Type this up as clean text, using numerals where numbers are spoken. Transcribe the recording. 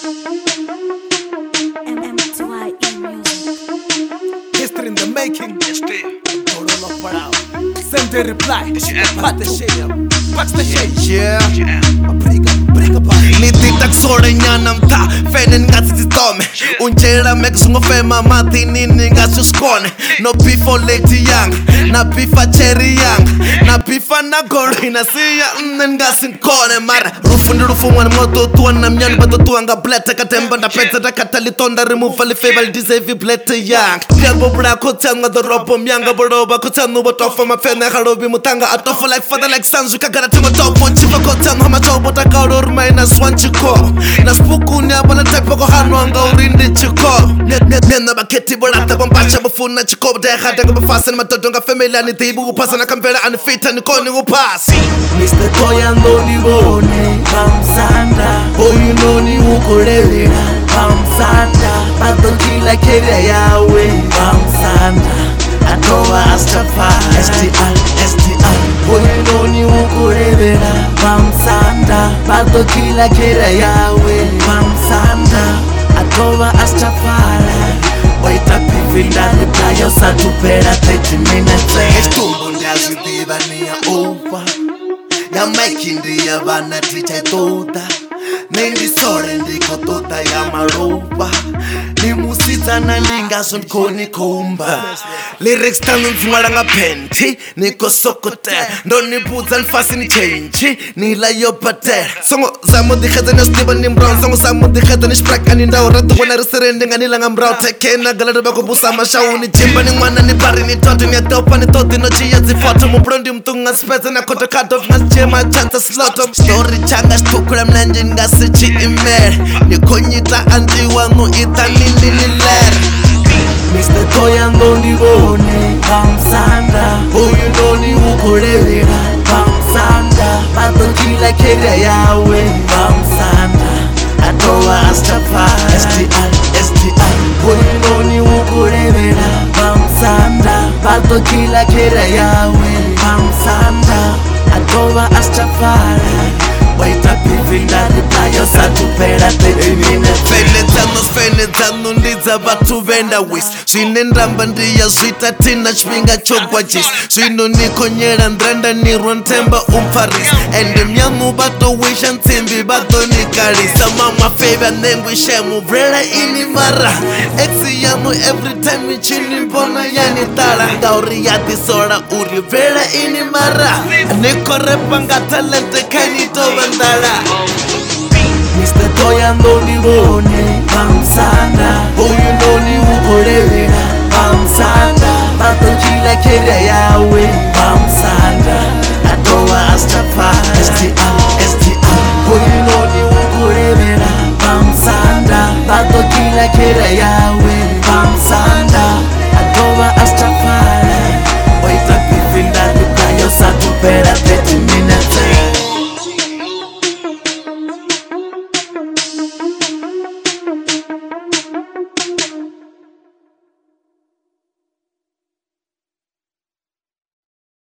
History in the making. Send the reply. Pat the shade up. Patch the shade. Yeah. Briga pa. Niti tak sore nyanam ta Fenen ngasi zitome Unjera mek sungo fema mati nini ngasi uskone No beef on late young Na beef a cherry young Na beef a na gori na siya ngasi nkone mara Rufu ndi rufu wana moto tuwa na mnyani bato tuwa nga blete Katemba na pete da katali tonda remove ali favor deserve blete young Piango bra kotea nga the ropo myanga boroba Kotea nubo tofa mafene harobi mutanga Atofo like father like sons Wikagara tingo topo Chifa kotea nuhama chobo Takaro minus one chiko Na spuku nyabala type ko hanwanga urindi chiko Nena baketi borata Bompacha bufuna chiko Deha dega bafasa Matodonga familia ni tibu Upasa na kampera anifita Nikoni upasi Mr. Koyando ni bone Pamsanda Oyu noni ukulelera Pamsanda Pato kila keria yawe Pamsanda Atowa Astafari STR Oyu noni ukulelera Pamsanda Pato kila keria yawe Pamsanda Atowa Astafari Waita pivi ndani playo satupera 30 minutes Estumbo ndiazidhiva ni ya over Ya maiki ndiya vana ticha toda Nendi sore ndiko tota ya maroba Ni musita na linga son koni kumba Lyrics tanu mfungwala nga penti Niko sokote Ndo nipuza nfasi ni change Nila yopate Songo zamo dikheta ni stiba ni mbrown Songo zamo dikheta ni shpraka ni ndao Rato wana risirende nga nila nga mbrown Tekena galada bako busa mashau Ni chimba ni mwana ni bari ni tonto Ni atopa ni toti no chia zifoto Mubrondi mtunga speza na koto cut off Nga chema chanta sloto Story changa stukura mnanje nga sichi imer Nikonyita anti wangu ita nini niler Mr. Koyando ni bone Pamsanda Oyu noni ukulelera Pamsanda Pato kila keria yawe Pamsanda Atowa Astafari STR Oyu noni ukulelera Pamsanda Pato kila keria yawe Pamsanda Atowa Astafari Waita pivi ndani playo satupera 30 minutes Fenetano ndiza batu venda wis Swine ndamba ndiya zwita tina chminga chogwa jis Swino nikonyera ndrenda ni rontemba umparis Ende myamu bato wisha ntimbi bato nikaris Sama my favorite name wishemu vrela ini mara Exi yamu every time ichini mbona yani tara Gauri ya disora uri vrela ini mara Niko repanga talente kainito vandara Mr. Koyando ni bone Pamsanda Oyu noni ukulelera Pamsanda Pato kila keria yawe Pamsanda